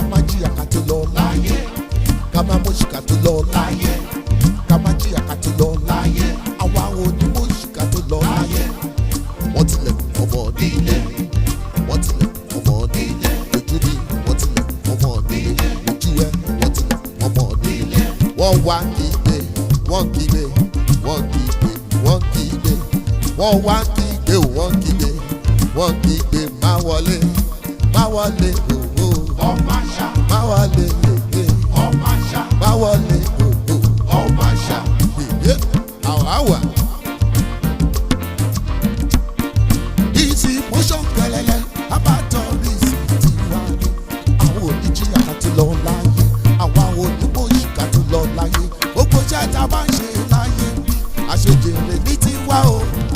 má jìyà ká tó lọ láyé, ká má mọ̀ṣì ká tó lọ láyé, ká má jìyà ká tó lọ láyé, àwa onímọ̀ṣì ká tó lọ láyé. Wọ́n tilẹ̀kùn ọmọ nílé, wọ́n tilẹ̀kùn ọmọ nílé, ojú ni wọ́n tilẹ̀kùn ọmọ nílé, ojú ẹ wọ́n tilẹ̀kùn ọmọ nílé. Wọ́n wá kígbe, wọ́n kígbe, wọ́n kígbe, wọ́n kígbe, wọ́n wá kígbe, wọ́n kígbe, wọ́n kígbe, má wọlé, má wọlé, òwò ọmọ àṣà, má wọlé, lèlè ọmọ àṣà, má wọlé, òwò ọmọ àṣà, lèlè àwáwà. Easy motion kẹlẹlẹ, abátọ̀ rí sí tiwa ni. Àwọn oníjìyà ká tó lọ láyé, àwa onímọ̀ọ́ṣì ká tó lọ láyé. Gbogbo iṣẹ́ tá a bá ń ṣe láyé bí àṣejèrè ní tiwa o.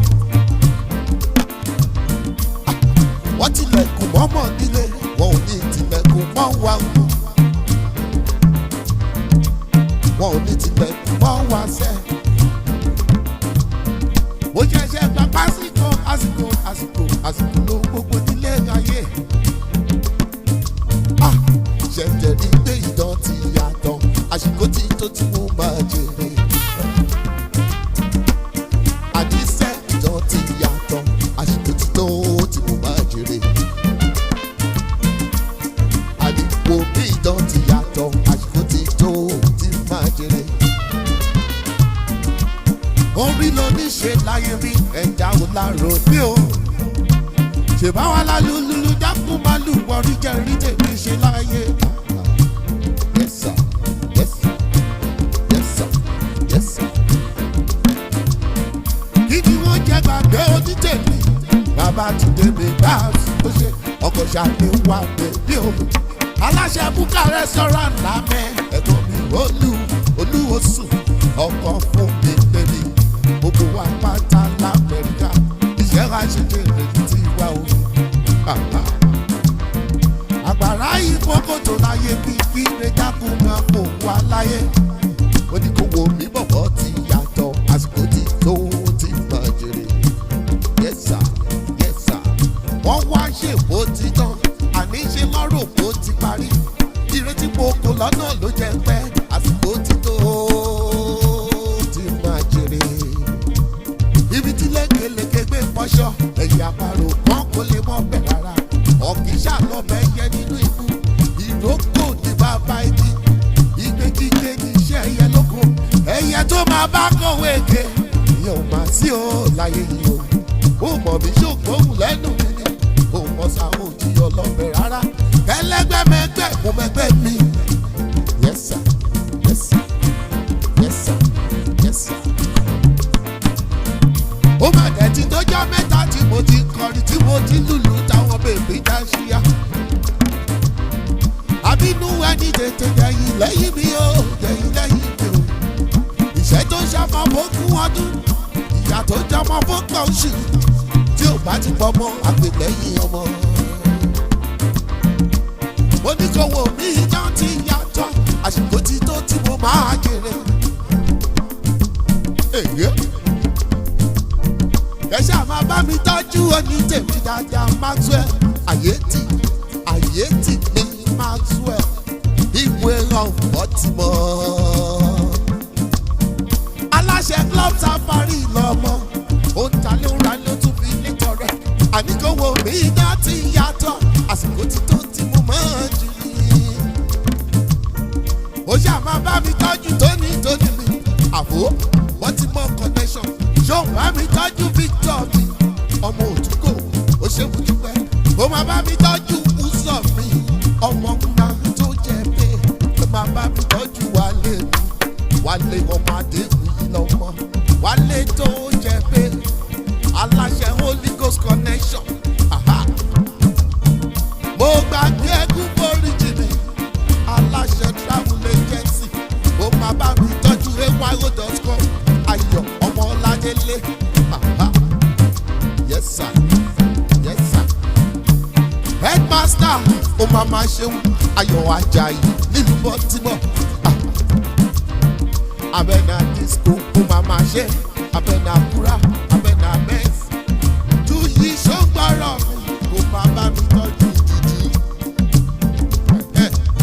Wọ́n tilẹ̀kùn mọ́mọ́ nílé, wọn ò ní tilẹ̀kùn mọ́ wa o. Wọn ò ní tilẹ̀kùn mọ́ wa sẹ́. Mo ṣẹ̀ṣẹ̀ gba pásítọ̀ àsìkò ló gbogbo nílé ayé. Ṣẹ̀jẹ̀ ní pé ìdán ti yàtọ̀, àsìkò tí tó tí mo máa jèrè. Àdìsẹ́ ìdán ti yàtọ̀, àsìkò tí tó tí mo máa jèrè. Àdìpọ̀ bí ìdán ti yàtọ̀, àsìkò tí tó tí máa jèrè. Orí ló ní ṣe láyé rí ẹ̀dá ò lárò bí o. Ṣèbá wa lálùlù dákú máa lù wọrí jẹ́ rí tèmi ṣe láyé. Yes sir, yes sir, yes sir, yes sir. Kí ni wọ́n jẹ́ gbàgbé onítèmi? Bàbá ti débè bá ó ṣe ọkọ̀ ṣàlè wà bèbí o. Aláṣẹ búkà restaurant lámẹ́ ẹ̀gbọ́n mi olúwosùn ọkọ̀ fún mi lẹ́ni. Gbogbo wa pátá l'Amẹ́ríkà, iṣẹ́ àṣejèrè ti wá o. Àgbàrá ìfọ́kòtò láyé bí ire dákun máa fò wá láyé. Ó ní kó wo mí bọ̀bọ̀ ti yàtọ̀, àsìkò tí tó ti máa jèrè. Yes sir, yes sir. Wọ́n wá ṣèbó ti tán, àní ṣe lọ́rọ̀ bó ti parí. Ìrètí mo kò lọ́nà ló jẹ́ pẹ́, àsìkò tí tó ti máa jèrè. Ibi tí lékeleke gbé fọṣọ, ẹ̀yà àparò kan kò lè mọ bẹ̀ rárá. Ọ̀kíṣà lọ́bẹ̀ yẹ nínú ikú, ìrókò ní bàbá igi. Ìgbégígbé ní iṣẹ́ ẹyẹ lóko, ẹyẹ tó máa bá kọ̀wé eke. Ìyẹn ò máa sí o láyé yìí o. Ó mọ̀ mí ṣògbóhùn lẹ́nu mi ni, ó mọ̀ sáwọn òjì ọlọ́bẹ̀ rárá. Ẹlẹ́gbẹ́ mẹ́gbẹ́ kò mẹ́gbẹ́ mi. Yes sir, yes sir, yes sir, yes sir. Ó mà dẹ̀ ti dọ́jọ́ mẹ́ta tí mo ti kọrin tí mo ti lùlù táwọn bèbí dá síyá. Àbínú ẹni tètè dẹ̀yìn lẹ́yìn mi o, dẹ̀yìn lẹ́yìn mi o. Ìṣẹ́ tó ṣàmọ́ fógún ọdún, ìyá tó jọmọ́ fógbà oṣù. Tí ò bá ti pọmọ, àgbè lẹ́yìn ọmọ. Mo ní kó wo mí ìdán ti yàtọ̀, àsìkò tí tó tí mo máa jèrè. Ẹ ṣáà máa bá mi tọ́jú oní tèmi dáadáa Maxwell. Àyè tì ní Maxwell. Ìwé ọ̀pọ̀ ti mọ̀. Aláṣẹ club safari lọ́mọ. Ó ń ta ló ń ra ló tún fi létọ̀ rẹ̀. Àníkówó mi dá ti yàtọ̀. Àsìkò tí tó tí mo máa jù ní. Ó ṣáà máa bá mi tọ́jú tóní mi. Àbó wọ́n ti mọ connection. Ṣó bá mi tọ́jú Victor mi, ọmọ òtúkò, ó ṣe mú dúpẹ́. Ó máa bá mi tọ́jú Úsọ̀ mi, ọmọ ńlá tó jẹ pé. Ó máa bá mi tọ́jú Wálé mi, Wálé ọmọ Adéhùn yìí lọ́mọ. Wálé tó jẹ pé, aláṣẹ Holy Ghost connection. Mo gbàgbé ẹkún foríjì mi, aláṣẹ travel agency. Ó máa bá mi tọ́jú AYO.com. Ayọ̀ ọmọ Ọládélé. Yes sir, yes sir. Headmaster ó máa máa ṣeun Ayọ̀ Ajayi nílùú Baltimore. Abẹ́nà disco ó máa máa ṣe. Abẹ́nà kúrà, Abẹ́nà mẹ́s. Túyí ṣọ́gbọ́rọ̀ mi ó máa bá mi tọ́jú jùjú.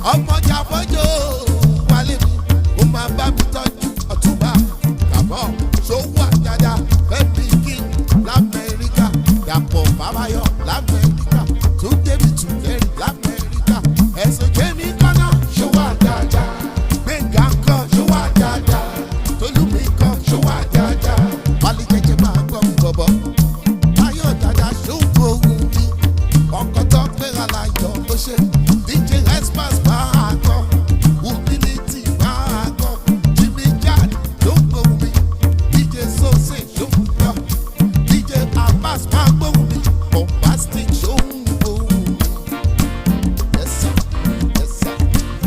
ọmọjà fọjọ́ wálé mi ó máa bá mi tọ́jú ọ̀túnba kàbọ̀ sówó àjàjà fẹ́mi kí lamẹ́ríkà dàpọ̀ bàbáyọ̀ lamẹ́ríkà tún débi tún lẹ́rìí lamẹ́ríkà ẹ̀sùn jẹ́mi kọ́nà ṣòwò àjàjà gbẹ̀ngà kan ṣòwò àjàjà tolúmi kan ṣòwò àjàjà wálé jẹjẹ máa gbọ́ bọ̀bọ̀ ayọ̀ dada ṣòwò ohun mi ọkọ̀ tó gbéra láyọ̀ ó ṣe DJ Express máa gbọ́ humility máa gbọ́ Jimmy Jad ló ń gbóhùn mi DJ Sose ló ń gbọ́ DJ Abbas máa gbóhùn mi Bombastic ló ń gbóhùn mi. Yes sir, yes sir.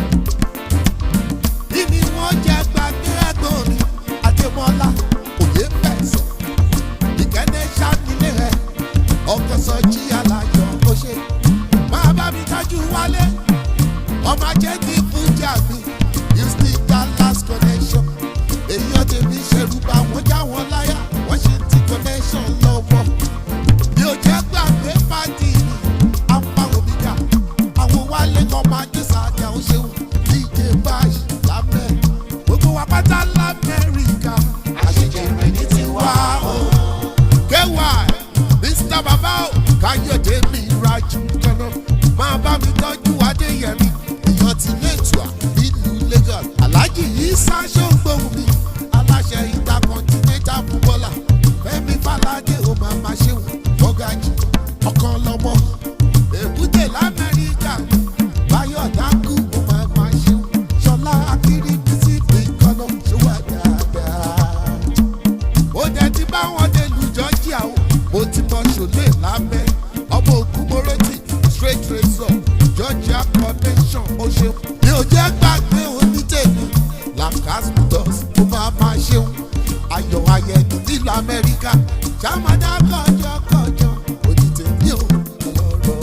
Ìní wọ́n jẹ́ gbàgbé ẹ̀gbọ́n mi Adémọ́lá òye fẹ̀sọ̀ ìkẹ́ndé ṣànílé rẹ̀ ọkọ̀ sọ jí aláyọ̀ ó ṣe máa bá mi tájú wálé ọmọ ajé ti fújà mi Houston Dallas connection èyí ọ̀tẹ̀ mi ṣerú bá wọn já wọn láyà wọ́n ṣe ti connection lọ́wọ́ bí ó jẹ́ gbàgbé pàdé mi apá òmìnira àwọn wálé kan máa dé sáàjà ó ṣeun DJ Bash lámẹ́ gbogbo wa pátá l'Amẹ́ríkà àṣejẹ rẹ̀ ní tiwa o kẹwàá Mr. Baba o Káyọ̀dé mi rájú kaná máa bá mi tọ́jú Adéyẹmí èèyàn ti lẹ́tùá nílùú Lagos Alhaji Isa ṣògbóhùn mi aláṣẹ Intercontinental footballer Fẹ́mi Fáládé ó máa ma ṣéun Bọ́gájì ọ̀kan lọ́mọ èbúté l'Amẹ́ríkà Báyọ̀ Dákú ó máa ma ṣéun Ṣọlá Akíní bísí mi kaná ṣòwò dáadáa ó jẹ́ ti bá wọn dé lu Georgia o mo ti mọ ṣòlè lábẹ́ ọmọ ògùn moroti straight razor Georgia connection ó ṣeun bí ó jẹ́ gbàgbé onítẹ̀mí lacasmus ó máa máa ṣeun ayọ̀ ayẹni nílùú Amẹ́ríkà ṣàmàdà kọjọkọjọ onítẹ̀mí ò lọ́rọ̀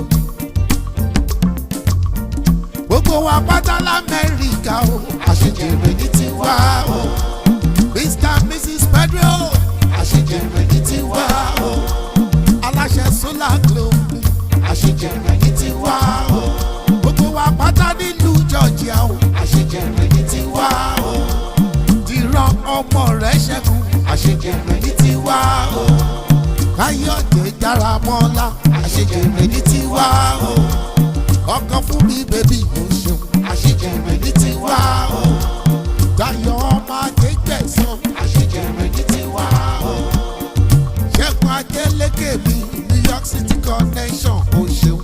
gbogbo wa pátá l'Amẹ́ríkà o àṣejèrè ní tiwa o Mr. and Mrs. Pedro àṣejèrè ní tiwa o aláṣẹ Solar Globe àṣejèrè ní tiwa o gbogbo wa pátá nílùú Georgia o àṣejèrè ní tiwa o dìran ọmọ rẹ̀ ṣẹ́gun àṣejèrè ní tiwa o Káyọ̀dé Dáramọ́lá àṣejèrè ní tiwa o ọkọ fún mi bèbí mo ṣeun àṣejèrè ní tiwa o Dayọ̀ ọmọ Adégbẹ̀sán àṣejèrè ní tiwa o Ṣẹ́gun Adélékè mi New York City connection ó ṣeun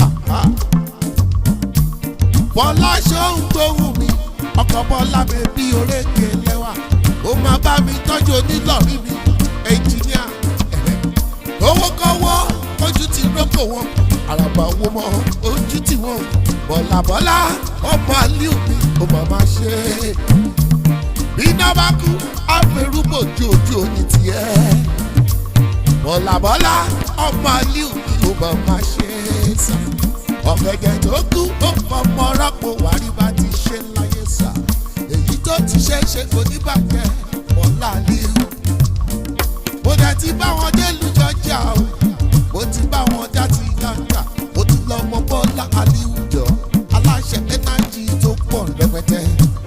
Bọ́lá ṣóhun gbóhùn mi ọkọ̀ Bọ́lá bèbí orékè lẹ́wà ó máa bá mi tọ́jú onílọ̀rí mi ẹnjìníà owó kọ́wọ́ ojú ti rọ́pò wọn àràbà owó mọ́ ojú tí wọn Bọ́lá ọmọ Aliu mi ó máa ma ṣe bí iná bá kú àfẹrúbò ju ojú òní tiẹ̀ Bọ́lá ọmọ Aliu mi ó máa ma ṣe sà ọ̀gẹ̀gẹ̀ tó kú ó fọmọ rọ́pò wárí bá ti ṣe láyé sà èyí tó ti ṣe kò ní bàjẹ́ Bọ́lá Aliu mo dẹ̀ ti bá wọn dé lu Georgia o mo ti bá wọn já ti gàǹgà mo ti lọ mọ Bọ́lá Aliu jọ aláṣẹ energy tó pọ̀ rẹpẹtẹ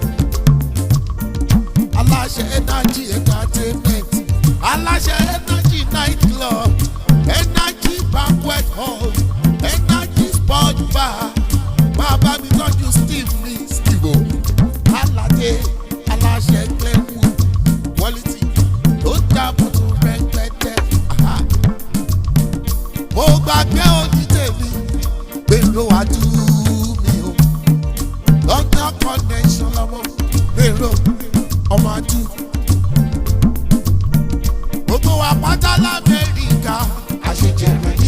aláṣẹ energy entertainment aláṣẹ energy night club energy banquet hall energy sport bar máa bá mi tọ́jú Steve ní Steve o aládé aláṣẹ Glenwood quality tó dábòtò rẹpẹtẹ mo gbàgbé onítẹ̀mí gbèrò àdúrú mi o London connection lọ́mọ gbèrò ọmọ àdú gbogbo wa pátá l'Amẹ́ríkà àṣejẹrẹ